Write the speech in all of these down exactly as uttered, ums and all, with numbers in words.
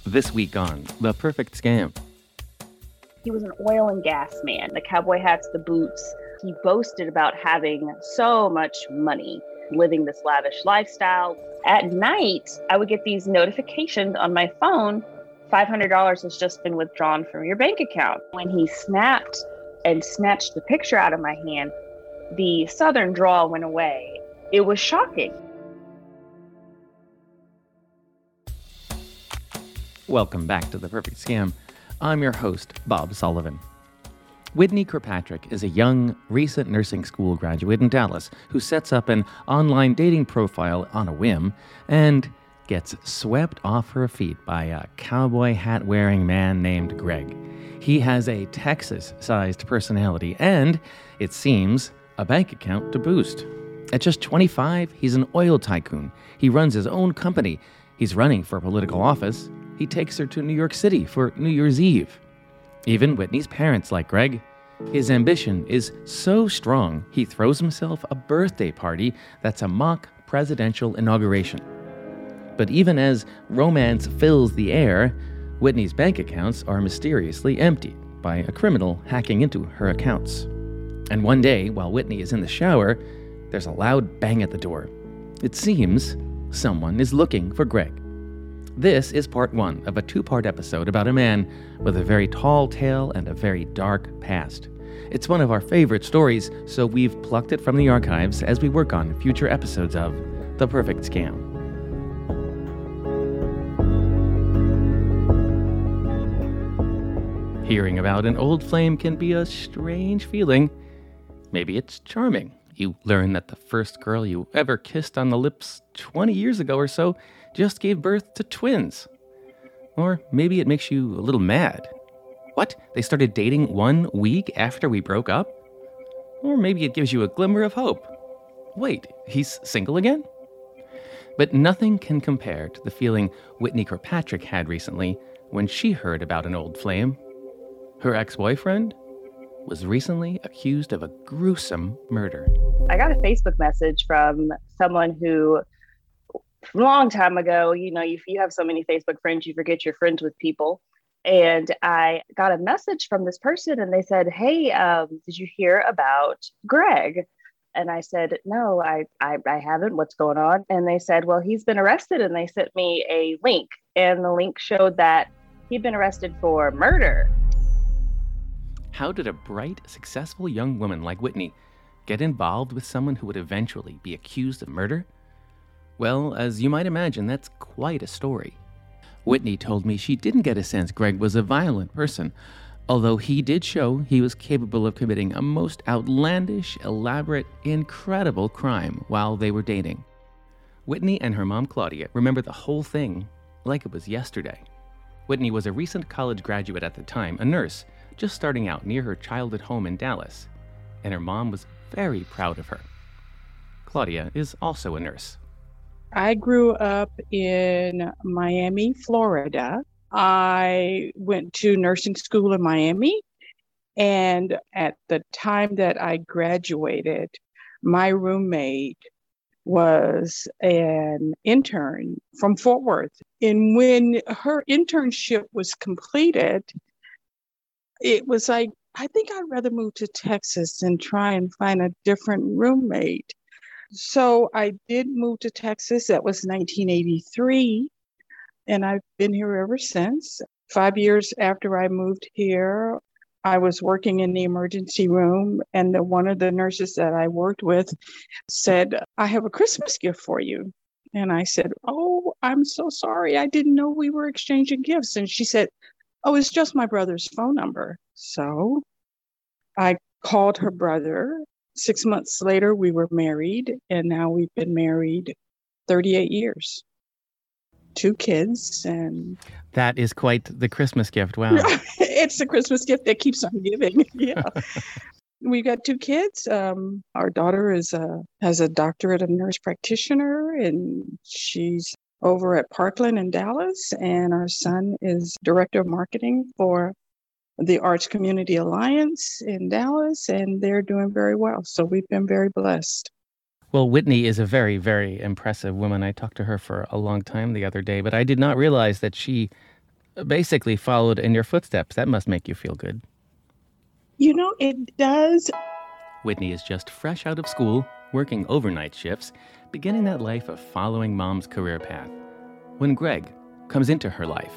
This week on The Perfect Scam. He was an oil and gas man, the cowboy hats, the boots. He boasted about having so much money, living this lavish lifestyle. At night, I would get these notifications on my phone. five hundred dollars has just been withdrawn from your bank account. When he snapped and snatched the picture out of my hand, the southern drawl went away. It was shocking. Welcome back to The Perfect Scam. I'm your host, Bob Sullivan. Whitney Kirkpatrick is a young, recent nursing school graduate in Dallas who sets up an online dating profile on a whim and gets swept off her feet by a cowboy hat-wearing man named Greg. He has a Texas-sized personality and, it seems, a bank account to boost. At just twenty-five, he's an oil tycoon. He runs his own company. He's running for political office. He takes her to New York City for New Year's Eve. Even Whitney's parents like Greg. His ambition is so strong, he throws himself a birthday party that's a mock presidential inauguration. But even as romance fills the air, Whitney's bank accounts are mysteriously empty by a criminal hacking into her accounts. And one day, while Whitney is in the shower, there's a loud bang at the door. It seems someone is looking for Greg. This is part one of a two-part episode about a man with a very tall tale and a very dark past. It's one of our favorite stories, so we've plucked it from the archives as we work on future episodes of The Perfect Scam. Hearing about an old flame can be a strange feeling. Maybe it's charming. You learn that the first girl you ever kissed on the lips twenty years ago or so just gave birth to twins. Or maybe it makes you a little mad. What? They started dating one week after we broke up? Or maybe it gives you a glimmer of hope. Wait, he's single again? But nothing can compare to the feeling Whitney Kirkpatrick had recently when she heard about an old flame. Her ex-boyfriend was recently accused of a gruesome murder. I got a Facebook message from someone who, a long time ago, you know, if you have so many Facebook friends, you forget you're friends with people. And I got a message from this person and they said, hey, um, did you hear about Greg? And I said, no, I, I, I haven't. What's going on? And they said, well, he's been arrested. And they sent me a link. And the link showed that he'd been arrested for murder. How did a bright, successful young woman like Whitney get involved with someone who would eventually be accused of murder? Well, as you might imagine, that's quite a story. Whitney told me she didn't get a sense Greg was a violent person, although he did show he was capable of committing a most outlandish, elaborate, incredible crime while they were dating. Whitney and her mom, Claudia, remember the whole thing like it was yesterday. Whitney was a recent college graduate at the time, a nurse, just starting out near her childhood home in Dallas, and her mom was very proud of her. Claudia is also a nurse. I grew up in Miami, Florida. I went to nursing school in Miami, and at the time that I graduated, my roommate was an intern from Fort Worth. And when her internship was completed, it was like, I think I'd rather move to Texas and try and find a different roommate. So I did move to Texas. That was nineteen eighty-three. And I've been here ever since. Five years after I moved here, I was working in the emergency room. And the, one of the nurses that I worked with said, I have a Christmas gift for you. And I said, oh, I'm so sorry. I didn't know we were exchanging gifts. And she said, oh, it's just my brother's phone number. So I called her brother. Six months later, we were married, and now we've been married thirty-eight years. Two kids, and... That is quite the Christmas gift. Wow. It's the Christmas gift that keeps on giving. Yeah. We've got two kids. Um, our daughter is a, has a doctorate of nurse practitioner, and she's over at Parkland in Dallas. And our son is director of marketing for the Arts Community Alliance in Dallas, and they're doing very well. So we've been very blessed. Well, Whitney is a very, very impressive woman. I talked to her for a long time the other day, but I did not realize that she basically followed in your footsteps. That must make you feel good. You know, it does. Whitney is just fresh out of school, working overnight shifts, beginning that life of following mom's career path, when Greg comes into her life.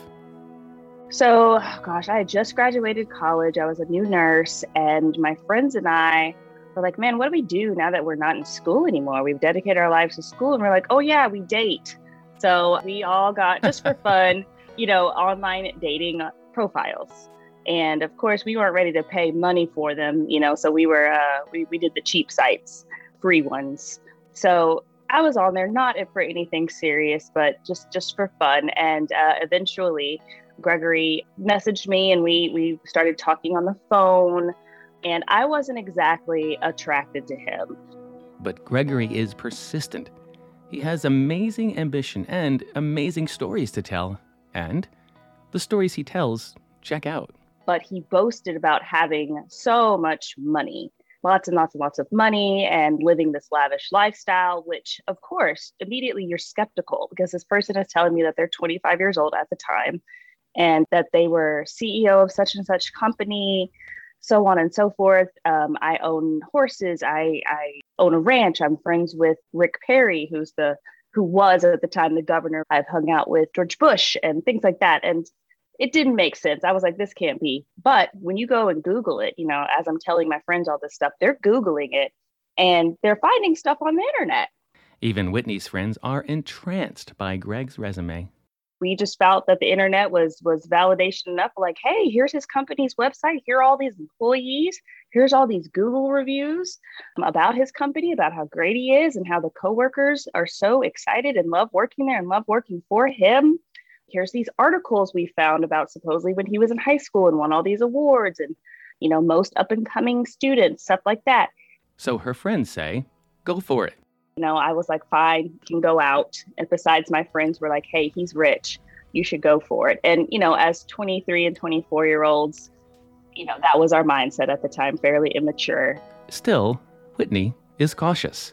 So, gosh, I had just graduated college. I was a new nurse, and my friends and I were like, man, what do we do now that we're not in school anymore? We've dedicated our lives to school, and we're like, oh yeah, we date. So we all got, just for fun, you know, online dating profiles. And of course, we weren't ready to pay money for them, you know, so we were, uh, we, we did the cheap sites, free ones. So I was on there, not for anything serious, but just, just for fun. And uh, eventually Gregory messaged me, and we, we started talking on the phone, and I wasn't exactly attracted to him. But Gregory is persistent. He has amazing ambition and amazing stories to tell. And the stories he tells check out. But he boasted about having so much money, lots and lots and lots of money, and living this lavish lifestyle, which, of course, immediately you're skeptical, because this person is telling me that they're twenty-five years old at the time, and that they were C E O of such and such company, so on and so forth. Um, I own horses. I, I own a ranch. I'm friends with Rick Perry, who's the who was at the time the governor. I've hung out with George Bush and things like that. And it didn't make sense. I was like, this can't be. But when you go and Google it, you know, as I'm telling my friends all this stuff, they're Googling it and they're finding stuff on the internet. Even Whitney's friends are entranced by Greg's resume. We just felt that the internet was was validation enough. Like, hey, here's his company's website. Here are all these employees. Here's all these Google reviews about his company, about how great he is and how the coworkers are so excited and love working there and love working for him. Here's these articles we found about supposedly when he was in high school and won all these awards and, you know, most up and coming students, stuff like that. So her friends say, go for it. You know, I was like, fine, you can go out. And besides, my friends were like, hey, he's rich. You should go for it. And, you know, as twenty-three and twenty-four year olds, you know, that was our mindset at the time, fairly immature. Still, Whitney is cautious.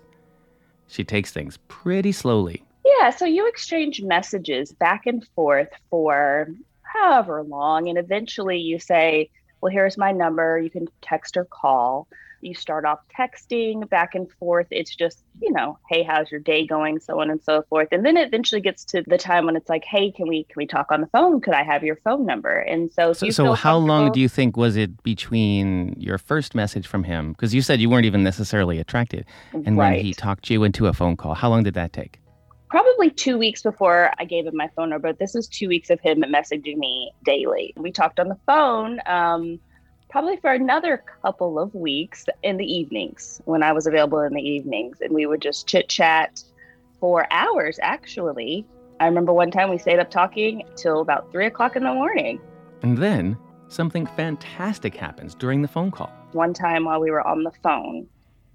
She takes things pretty slowly. Yeah, so you exchange messages back and forth for however long. And eventually you say, well, here's my number. You can text or call. You start off texting back and forth. It's just, you know, hey, how's your day going? So on and so forth. And then it eventually gets to the time when it's like, hey, can we can we talk on the phone? Could I have your phone number? And so So, so how long do you think was it between your first message from him? Because you said you weren't even necessarily attracted. And right. when he talked you into a phone call, how long did that take? Probably two weeks before I gave him my phone number. This was two weeks of him messaging me daily. We talked on the phone um, probably for another couple of weeks in the evenings when I was available in the evenings. And we would just chit chat for hours, actually. I remember one time we stayed up talking till about three o'clock in the morning. And then something fantastic happens during the phone call. One time while we were on the phone,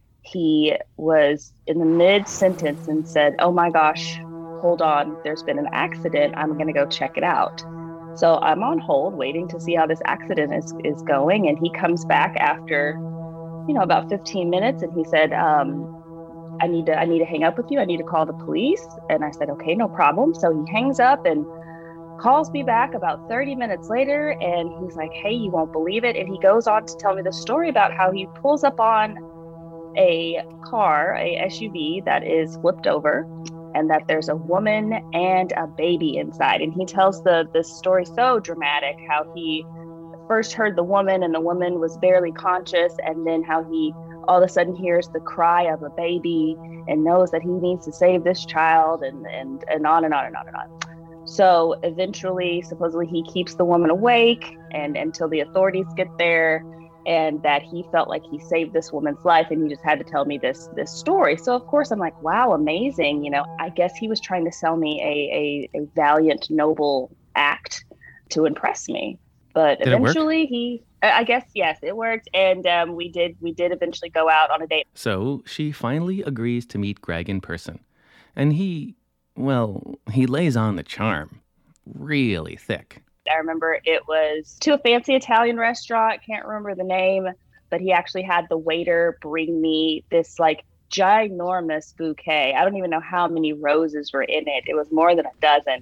he was in the mid-sentence and said, oh my gosh, hold on, there's been an accident. I'm going to go check it out. So I'm on hold waiting to see how this accident is, is going. And he comes back after, you know, about fifteen minutes. And he said, um, I need to I need to hang up with you. I need to call the police. And I said, OK, no problem. So he hangs up and calls me back about thirty minutes later. And he's like, hey, you won't believe it. And he goes on to tell me the story about how he pulls up on a car, a S U V that is flipped over, and that there's a woman and a baby inside. And he tells the this story so dramatic, how he first heard the woman and the woman was barely conscious, and then how he all of a sudden hears the cry of a baby and knows that he needs to save this child, and and and on and on and on and on. So eventually, supposedly he keeps the woman awake and until the authorities get there, and that he felt like he saved this woman's life, and he just had to tell me this this story. So of course I'm like, wow, amazing. You know, I guess he was trying to sell me a a, a valiant, noble act to impress me. But did eventually he, I guess, yes, it worked. And um, we did we did eventually go out on a date. So she finally agrees to meet Greg in person. And he, well, he lays on the charm really thick. I remember it was to a fancy Italian restaurant. Can't remember the name, but he actually had the waiter bring me this like ginormous bouquet. I don't even know how many roses were in it. It was more than a dozen.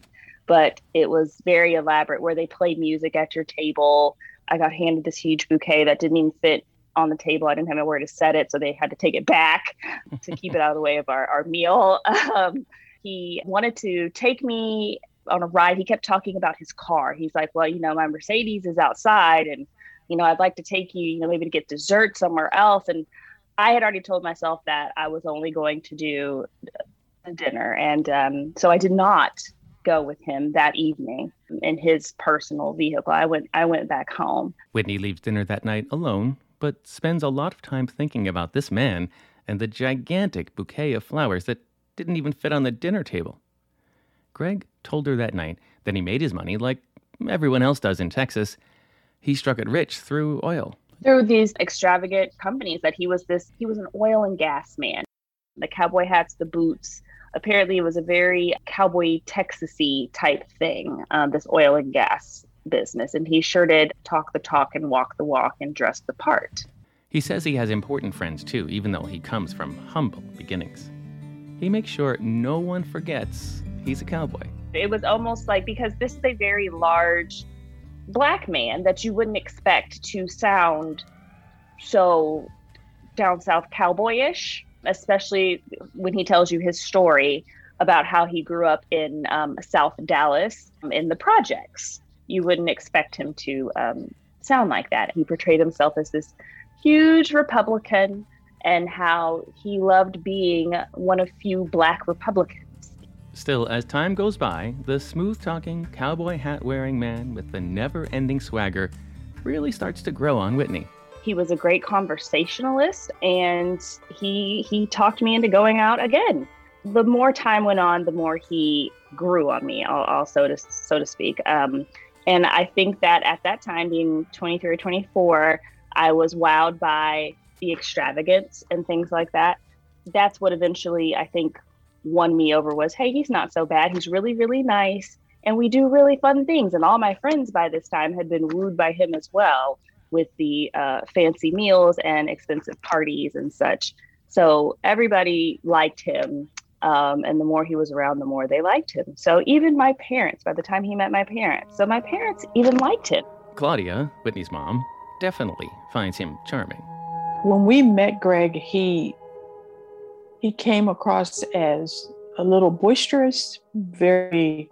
but it was very elaborate where they play music at your table. I got handed this huge bouquet that didn't even fit on the table. I didn't have nowhere to set it, so they had to take it back to keep it out of the way of our, our meal. Um, he wanted to take me on a ride. He kept talking about his car. He's like, well, you know, my Mercedes is outside, and, you know, I'd like to take you, you know, maybe to get dessert somewhere else. And I had already told myself that I was only going to do the dinner. And um, so I did not go with him that evening in his personal vehicle. I went, I went back home. Whitney leaves dinner that night alone, but spends a lot of time thinking about this man and the gigantic bouquet of flowers that didn't even fit on the dinner table. Greg told her that night that he made his money like everyone else does in Texas. He struck it rich through oil. Through these extravagant companies that he was this, he was an oil and gas man. The cowboy hats, the boots. Apparently it was a very cowboy Texas-y type thing, um, this oil and gas business. And he sure did talk the talk and walk the walk and dress the part. He says he has important friends too, even though he comes from humble beginnings. He makes sure no one forgets he's a cowboy. It was almost like, because this is a very large Black man that you wouldn't expect to sound so down south cowboyish, especially when he tells you his story about how he grew up in um, South Dallas um, in the projects. You wouldn't expect him to um, sound like that. He portrayed himself as this huge Republican and how he loved being one of few Black Republicans. Still, as time goes by, the smooth-talking, cowboy hat-wearing man with the never-ending swagger really starts to grow on Whitney. He was a great conversationalist, and he he talked me into going out again. The more time went on, the more he grew on me, I'll, I'll so to so to speak. Um, and I think that at that time, being twenty-three or twenty-four, I was wowed by the extravagance and things like that. That's what eventually, I think, won me over was, hey, he's not so bad. He's really, really nice. And we do really fun things. And all my friends by this time had been wooed by him as well, with the uh, fancy meals and expensive parties and such. So everybody liked him. Um, and the more he was around, the more they liked him. So even my parents, by the time he met my parents, so my parents even liked him. Claudia, Whitney's mom, definitely finds him charming. When we met Greg, he he came across as a little boisterous, very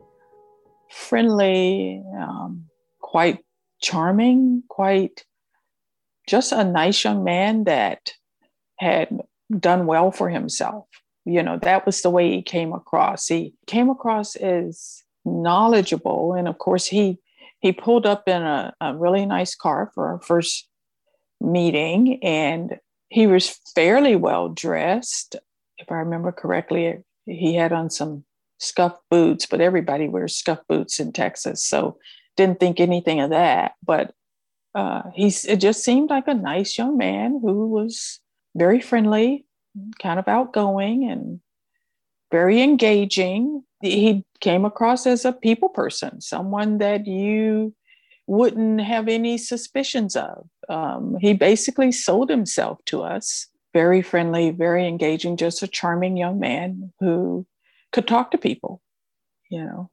friendly, um, quite charming, quite just a nice young man that had done well for himself. You know, that was the way he came across. He came across as knowledgeable. And of course, he he pulled up in a, a really nice car for our first meeting. And he was fairly well dressed. If I remember correctly, he had on some scuffed boots, but everybody wears scuffed boots in Texas. So didn't think anything of that. But uh, he's, it just seemed like a nice young man who was very friendly, kind of outgoing and very engaging. He came across as a people person, someone that you wouldn't have any suspicions of. Um, he basically sold himself to us. Very friendly, very engaging, just a charming young man who could talk to people. You know,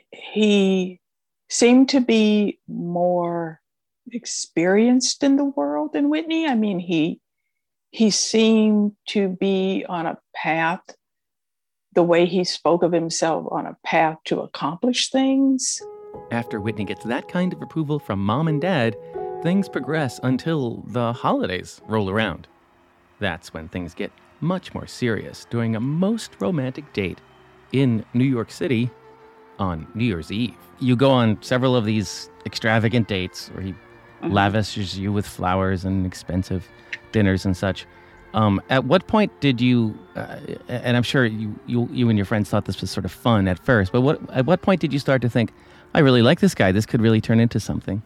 he seemed to be more experienced in the world than Whitney. I mean, he he seemed to be on a path, the way he spoke of himself, on a path to accomplish things. After Whitney gets that kind of approval from mom and dad, things progress until the holidays roll around. That's when things get much more serious during a most romantic date in New York City on New Year's Eve. You go on several of these extravagant dates where he mm-hmm. lavishes you with flowers and expensive dinners and such. Um, at what point did you, uh, and I'm sure you, you you and your friends thought this was sort of fun at first, but what at what point did you start to think, I really like this guy, this could really turn into something?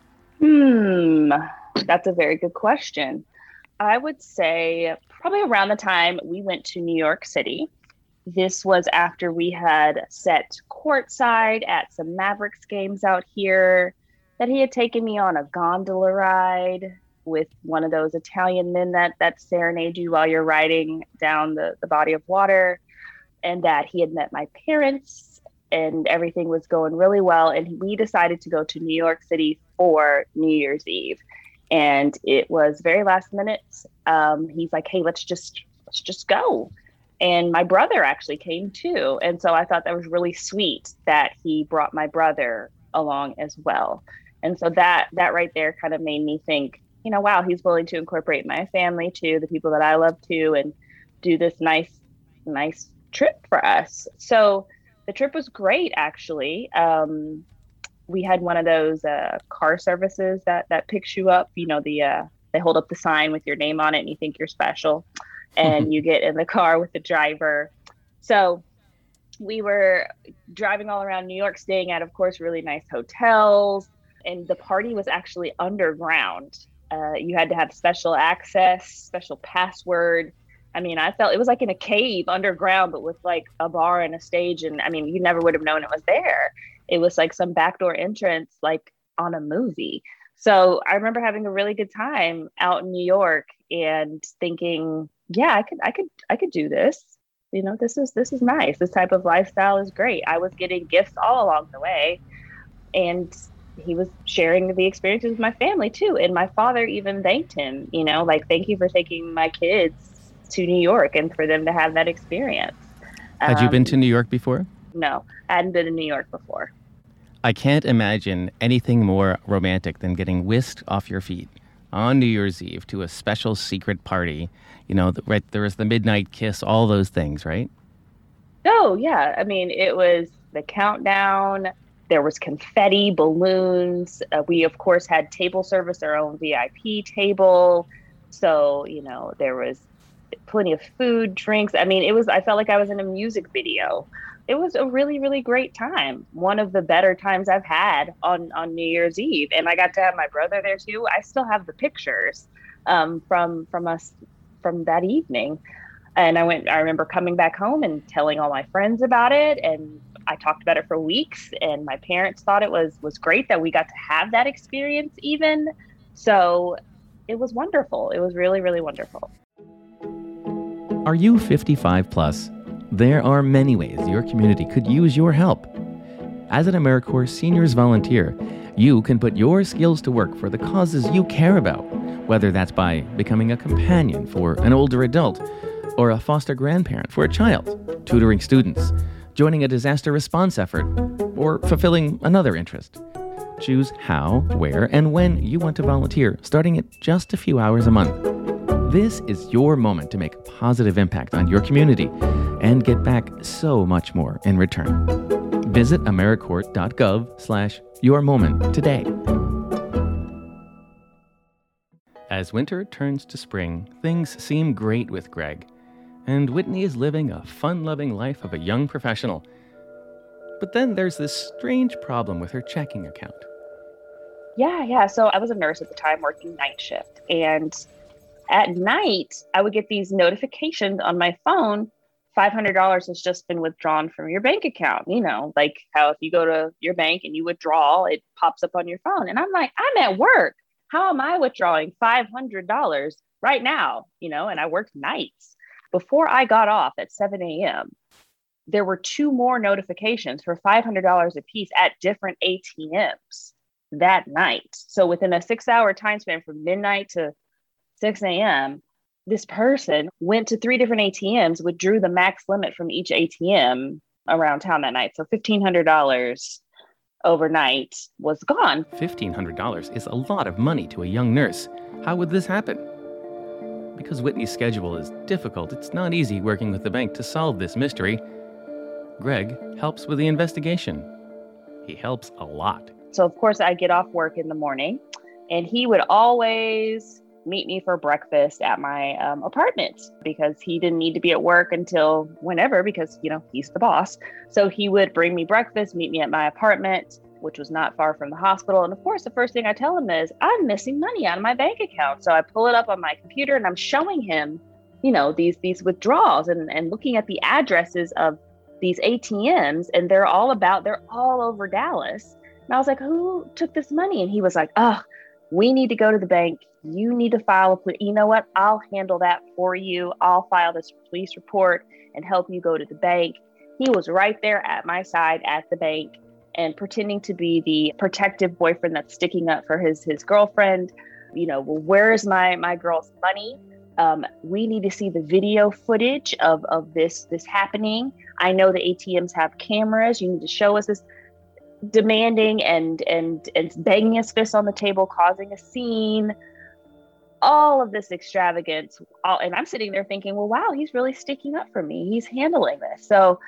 Hmm, that's a very good question. I would say probably around the time we went to New York City. This was after we had set courtside at some Mavericks games out here, that he had taken me on a gondola ride with one of those Italian men that, that serenade you while you're riding down the, the body of water, and that he had met my parents and everything was going really well. And we decided to go to New York City for New Year's Eve. And it was very last minute. Um, he's like, hey, let's just, let's just go. And my brother actually came too. And so I thought that was really sweet that he brought my brother along as well. And so that, that right there kind of made me think, you know, wow, he's willing to incorporate my family too, the people that I love too, and do this nice, nice trip for us. So the trip was great, actually. Um, we had one of those uh, car services that, that picks you up, you know, the, uh, they hold up the sign with your name on it and you think you're special. And you get in the car with the driver. So we were driving all around New York, staying at, of course, really nice hotels. And the party was actually underground. Uh, you had to have special access, special password. I mean, I felt it was like in a cave underground, but with like a bar and a stage. And I mean, you never would have known it was there. It was like some backdoor entrance, like on a movie. So I remember having a really good time out in New York and thinking, yeah, I could, I could, I could do this. You know, this is, this is nice. This type of lifestyle is great. I was getting gifts all along the way, and he was sharing the experiences with my family too. And my father even thanked him, you know, like, thank you for taking my kids to New York and for them to have that experience. Had um, you been to New York before? No, I hadn't been to New York before. I can't imagine anything more romantic than getting whisked off your feet on New Year's Eve to a special secret party. You know, the, right, there was the midnight kiss, all those things, right? Oh, yeah. I mean, it was the countdown. There was confetti, balloons. Uh, we, of course, had table service, our own V I P table. So, you know, there was plenty of food, drinks. I mean, it was, I felt like I was in a music video. It was a really, really great time. One of the better times I've had on, on New Year's Eve. And I got to have my brother there too. I still have the pictures um, from, from us from that evening. And I went, I remember coming back home and telling all my friends about it. And I talked about it for weeks, and my parents thought it was, was great that we got to have that experience even. So it was wonderful. It was really, really wonderful. Are you fifty-five plus? There are many ways your community could use your help. As an AmeriCorps Seniors Volunteer, you can put your skills to work for the causes you care about, whether that's by becoming a companion for an older adult, or a foster grandparent for a child, tutoring students, joining a disaster response effort, or fulfilling another interest. Choose how, where, and when you want to volunteer, starting at just a few hours a month. This is your moment to make a positive impact on your community and get back so much more in return. Visit AmeriCorps.gov slash your moment today. As winter turns to spring, things seem great with Greg, and Whitney is living a fun-loving life of a young professional. But then there's this strange problem with her checking account. Yeah, yeah. So I was a nurse at the time working night shift, and at night, I would get these notifications on my phone. five hundred dollars has just been withdrawn from your bank account. You know, like how if you go to your bank and you withdraw, it pops up on your phone. And I'm like, I'm at work. How am I withdrawing five hundred dollars right now? You know, and I worked nights. Before I got off at seven a.m., there were two more notifications for five hundred dollars a piece at different A T Ms that night. So within a six hour time span from midnight to six a.m., this person went to three different A T Ms, withdrew the max limit from each A T M around town that night. So fifteen hundred dollars overnight was gone. fifteen hundred dollars is a lot of money to a young nurse. How would this happen? Because Whitney's schedule is difficult, it's not easy working with the bank to solve this mystery. Greg helps with the investigation. He helps a lot. So of course I get off work in the morning, and he would always meet me for breakfast at my um, apartment, because he didn't need to be at work until whenever, because, you know, he's the boss. So he would bring me breakfast, meet me at my apartment, which was not far from the hospital. And of course, the first thing I tell him is I'm missing money out of my bank account. So I pull it up on my computer and I'm showing him, you know, these, these withdrawals and, and looking at the addresses of these A T Ms, and they're all about, they're all over Dallas. And I was like, who took this money? And he was like, oh, we need to go to the bank. You need to file a police. You know what? I'll handle that for you. I'll file this police report and help you go to the bank. He was right there at my side at the bank and pretending to be the protective boyfriend that's sticking up for his his girlfriend. You know, well, where's my my girl's money? Um, we need to see the video footage of, of this this happening. I know the A T Ms have cameras. You need to show us this. Demanding and and and banging his fist on the table, causing a scene. All of this extravagance. All, and I'm sitting there thinking, well, wow, he's really sticking up for me. He's handling this. So,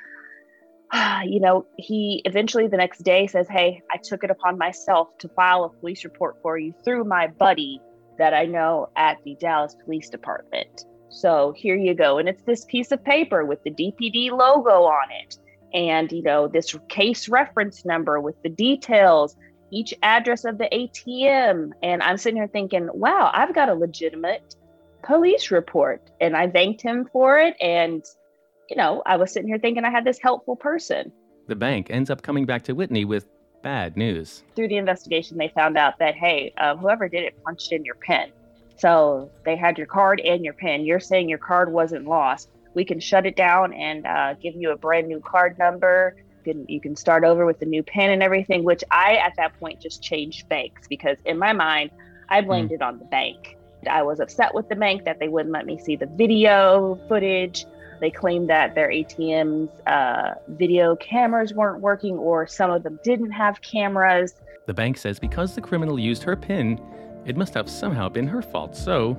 you know, he eventually the next day says, hey, I took it upon myself to file a police report for you through my buddy that I know at the Dallas Police Department. So here you go. And it's this piece of paper with the D P D logo on it. And, you know, this case reference number with the details, each address of the A T M. And I'm sitting here thinking, wow, I've got a legitimate police report. And I thanked him for it. And, you know, I was sitting here thinking I had this helpful person. The bank ends up coming back to Whitney with bad news. Through the investigation, they found out that, hey, uh, whoever did it punched in your PIN. So they had your card and your PIN. You're saying your card wasn't lost. We can shut it down and uh, give you a brand new card number. You can, you can start over with the new PIN and everything, which I, at that point, just changed banks because in my mind, I blamed mm. it on the bank. I was upset with the bank that they wouldn't let me see the video footage. They claimed that their A T Ms uh, video cameras weren't working or some of them didn't have cameras. The bank says because the criminal used her PIN, it must have somehow been her fault. So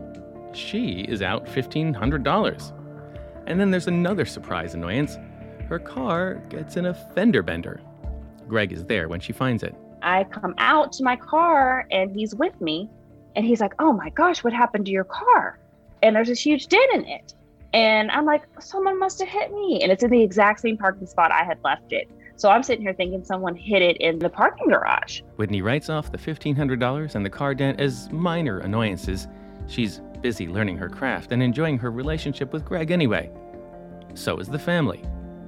she is out fifteen hundred dollars. And then there's another surprise annoyance. Her car gets in a fender bender. Greg is there when she finds it. I come out to my car and he's with me and he's like, oh my gosh, what happened to your car? And there's this huge dent in it. And I'm like, someone must have hit me. And it's in the exact same parking spot I had left it. So I'm sitting here thinking someone hit it in the parking garage. Whitney writes off the fifteen hundred dollars and the car dent as minor annoyances. She's busy learning her craft and enjoying her relationship with Greg anyway. So is the family.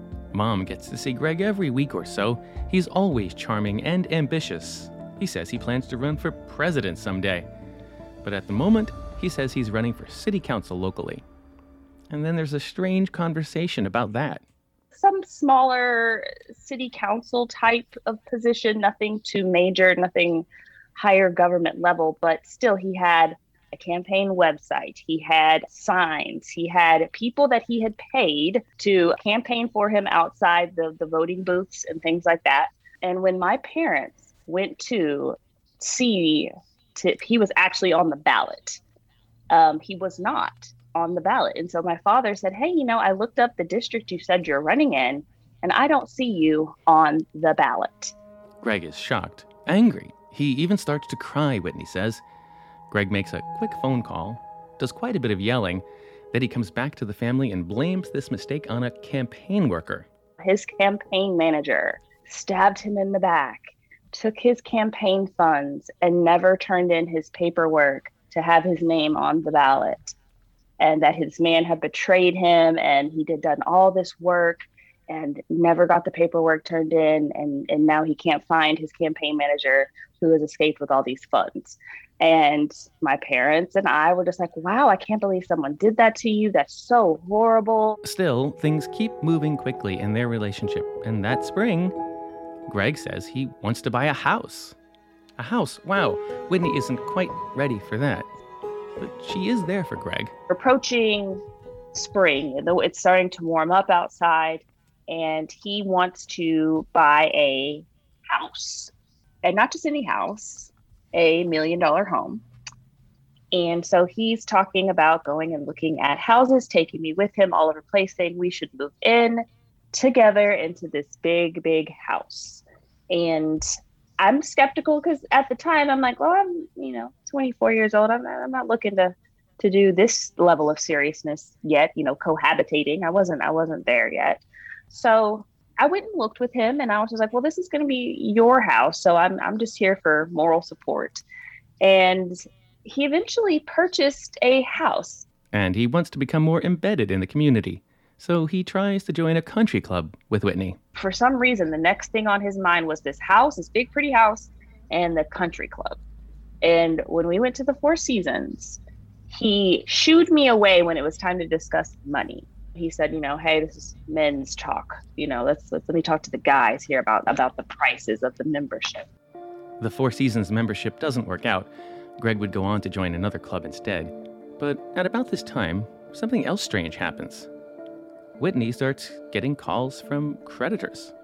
Mom gets to see Greg every week or so. He's always charming and ambitious. He says he plans to run for president someday. But at the moment, he says he's running for city council locally. And then there's a strange conversation about that. Some smaller city council type of position, nothing too major, nothing higher government level, but still he had a campaign website. He had signs. He had people that he had paid to campaign for him outside the, the voting booths and things like that. And when my parents went to see, to, he was actually on the ballot. Um, he was not on the ballot. And so my father said, hey, you know, I looked up the district you said you're running in, and I don't see you on the ballot. Greg is shocked, angry. He even starts to cry, Whitney says. Greg makes a quick phone call, does quite a bit of yelling, then he comes back to the family and blames this mistake on a campaign worker. His campaign manager stabbed him in the back, took his campaign funds, and never turned in his paperwork to have his name on the ballot. And that his man had betrayed him and he had done all this work and never got the paperwork turned in. And, and now he can't find his campaign manager who has escaped with all these funds. And my parents and I were just like, wow, I can't believe someone did that to you. That's so horrible. Still, things keep moving quickly in their relationship. And that spring, Greg says he wants to buy a house. A house. Wow, Whitney isn't quite ready for that. But she is there for Greg. Approaching spring, though it's starting to warm up outside, and he wants to buy a house. And not just any house, a million dollar home. And so he's talking about going and looking at houses, taking me with him all over the place, saying we should move in together into this big, big house. And I'm skeptical because at the time I'm like, well, I'm, you know, twenty-four years old. I'm, I'm not looking to, to do this level of seriousness yet, you know, cohabitating. I wasn't, I wasn't there yet. So I went and looked with him and I was just like, well, this is going to be your house. So I'm, I'm just here for moral support. And he eventually purchased a house. And he wants to become more embedded in the community. So he tries to join a country club with Whitney. For some reason, the next thing on his mind was this house, this big, pretty house, and the country club. And when we went to the Four Seasons, he shooed me away when it was time to discuss money. He said, you know, hey, this is men's talk. You know, let's, let's let me talk to the guys here about, about the prices of the membership. The Four Seasons membership doesn't work out. Greg would go on to join another club instead. But at about this time, something else strange happens. Whitney starts getting calls from creditors.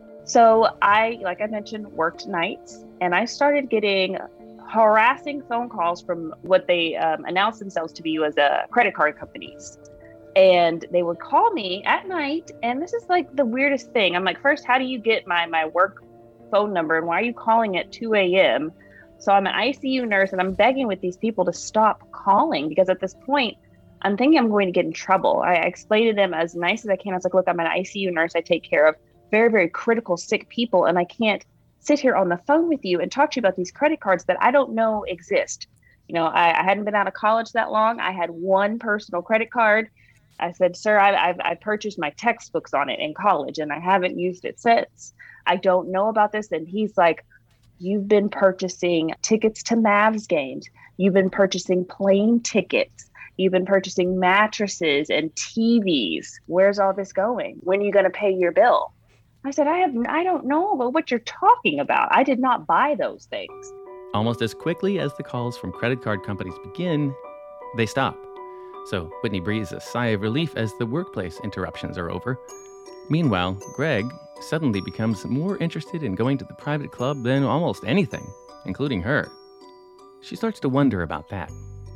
So I, like I mentioned, worked nights, and I started getting harassing phone calls from what they um, announced themselves to be as uh, credit card companies. And they would call me at night, and this is like the weirdest thing. I'm like, first, how do you get my my work phone number, and why are you calling at two a.m.? So I'm an I C U nurse, and I'm begging with these people to stop calling, because at this point, I'm thinking I'm going to get in trouble. I explained to them as nice as I can. I was like, look, I'm an I C U nurse. I take care of very, very critical sick people, and I can't sit here on the phone with you and talk to you about these credit cards that I don't know exist. You know, I, I hadn't been out of college that long. I had one personal credit card. I said, sir, I, I've I purchased my textbooks on it in college, and I haven't used it since. I don't know about this. And he's like, you've been purchasing tickets to Mavs games. You've been purchasing plane tickets. You've been purchasing mattresses and T Vs. Where's all this going? When are you going to pay your bill? I said, I have, I don't know about what you're talking about. I did not buy those things. Almost as quickly as the calls from credit card companies begin, they stop. So Whitney breathes a sigh of relief as the workplace interruptions are over. Meanwhile, Greg suddenly becomes more interested in going to the private club than almost anything, including her. She starts to wonder about that.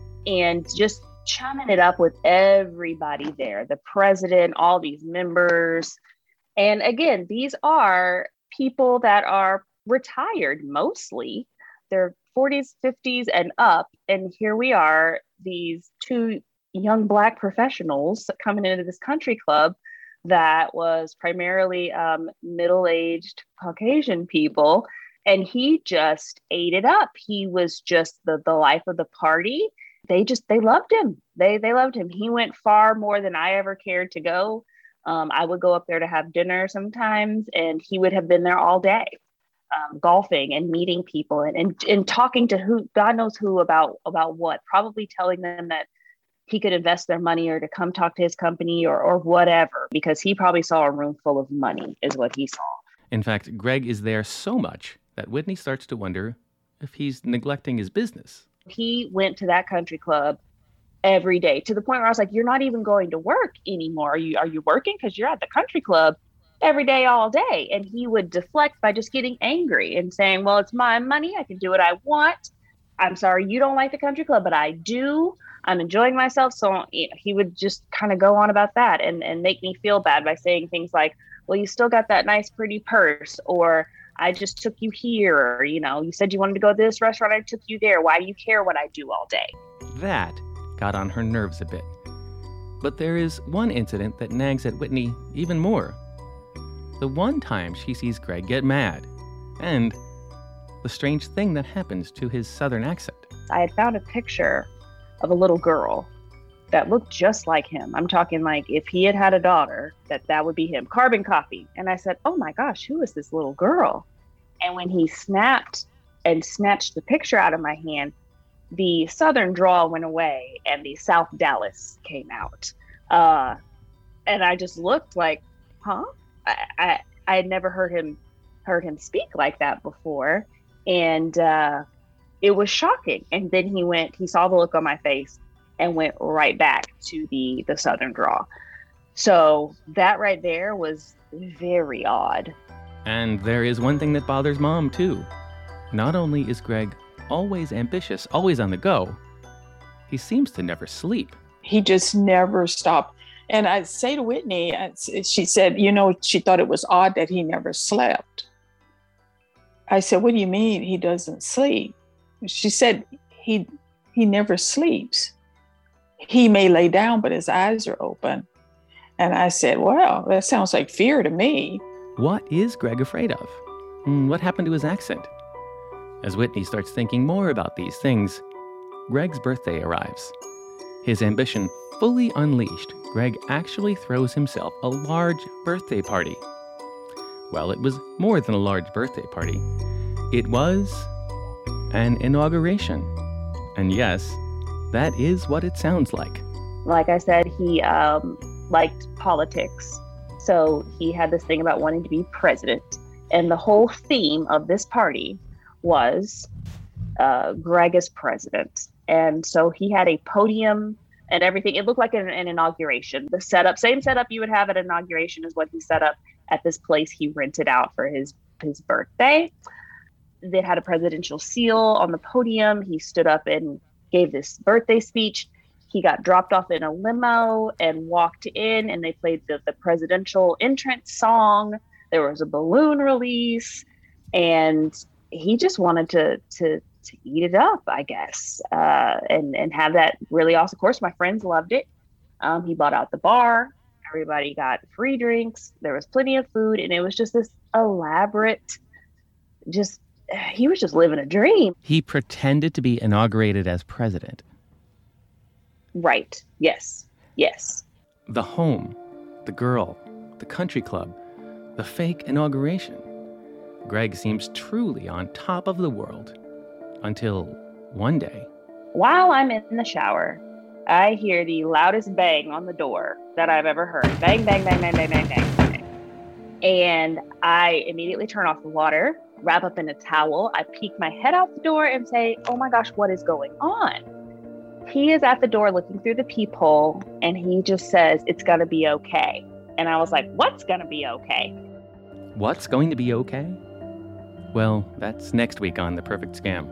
And just chumming it up with everybody there, the president, all these members. And again, these are people that are retired mostly. They're forties, fifties, and up. And here we are, these two young Black professionals coming into this country club that was primarily um, middle-aged Caucasian people. And he just ate it up. He was just the, the life of the party. They just, they loved him. They, they loved him. He went far more than I ever cared to go. Um, I would go up there to have dinner sometimes, and he would have been there all day, um, golfing and meeting people and, and, and talking to who, God knows who about, about what, probably telling them that he could invest their money or to come talk to his company or, or whatever, because he probably saw a room full of money is what he saw. In fact, Greg is there so much that Whitney starts to wonder if he's neglecting his business. He went to that country club every day, to the point where I was like, you're not even going to work anymore. Are you, are you working? Because you're at the country club every day, all day. And he would deflect by just getting angry and saying, well, it's my money. I can do what I want. I'm sorry, you don't like the country club, but I do. I'm enjoying myself. So you know, he would just kind of go on about that and, and make me feel bad by saying things like, well, you still got that nice, pretty purse, or I just took you here, or, you know, you said you wanted to go to this restaurant, I took you there. Why do you care what I do all day? That got on her nerves a bit. But there is one incident that nags at Whitney even more. The one time she sees Greg get mad, and the strange thing that happens to his Southern accent. I had found a picture of a little girl that looked just like him. I'm talking like if he had had a daughter, that that would be him. Carbon copy. And I said, oh my gosh, who is this little girl? And when he snapped and snatched the picture out of my hand, the Southern drawl went away and the South Dallas came out. Uh, and I just looked like, huh? I, I, I had never heard him heard him speak like that before. And uh, it was shocking. And then he went, he saw the look on my face and went right back to the, the Southern drawl. So that right there was very odd. And there is one thing that bothers Mom, too. Not only is Greg always ambitious, always on the go, he seems to never sleep. He just never stopped. And I say to Whitney, she said, you know, she thought it was odd that he never slept. I said, what do you mean he doesn't sleep? She said, he he never sleeps. He may lay down, but his eyes are open. And I said, well, that sounds like fear to me. What is Greg afraid of? What happened to his accent? As Whitney starts thinking more about these things, Greg's birthday arrives. His ambition fully unleashed, Greg actually throws himself a large birthday party. Well, it was more than a large birthday party. It was an inauguration. And yes, that is what it sounds like. Like I said, he um, liked politics. So he had this thing about wanting to be president. And the whole theme of this party was uh, Greg as president. And so he had a podium and everything. It looked like an, an inauguration. The setup, same setup you would have at inauguration is what he set up at this place he rented out for his, his birthday. They had a presidential seal on the podium. He stood up and gave this birthday speech. He got dropped off in a limo and walked in, and they played the, the presidential entrance song. There was a balloon release, and he just wanted to to to eat it up, I guess, uh, and and have that really awesome. Of course, my friends loved it. Um, he bought out the bar. Everybody got free drinks. There was plenty of food, and it was just this elaborate, just, he was just living a dream. He pretended to be inaugurated as president. Right. Yes. Yes. The home, the girl, the country club, the fake inauguration. Greg seems truly on top of the world until one day. While I'm in the shower, I hear the loudest bang on the door that I've ever heard. Bang, bang, bang, bang, bang, bang, bang, bang. And I immediately turn off the water, wrap up in a towel. I peek my head out the door and say, oh my gosh, what is going on? He is at the door looking through the peephole, and he just says, it's going to be okay. And I was like, what's going to be okay? What's going to be okay? Well, that's next week on The Perfect Scam.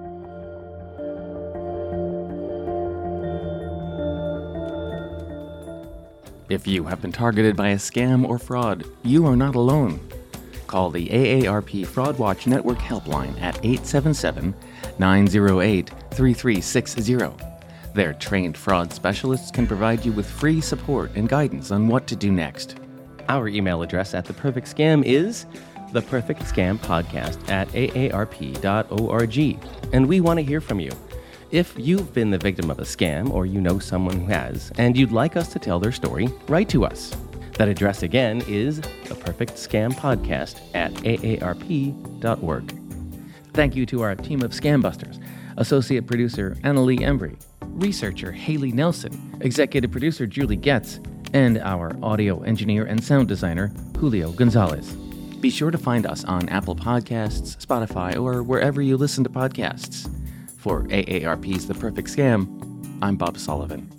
If you have been targeted by a scam or fraud, you are not alone. Call the A A R P Fraud Watch Network helpline at eight seven seven, nine zero eight, three three six zero. Their trained fraud specialists can provide you with free support and guidance on what to do next. Our email address at The Perfect Scam is The Perfect Scam Podcast at A A R P dot org, and we want to hear from you. If you've been the victim of a scam, or you know someone who has, and you'd like us to tell their story, write to us. That address again is The Perfect Scam Podcast at A A R P dot org. Thank you to our team of Scam Busters, Associate Producer Annalie Embry, Researcher Haley Nelson, Executive Producer Julie Getz, and our audio engineer and sound designer Julio Gonzalez. Be sure to find us on Apple Podcasts, Spotify, or wherever you listen to podcasts. For A A R P's The Perfect Scam, I'm Bob Sullivan.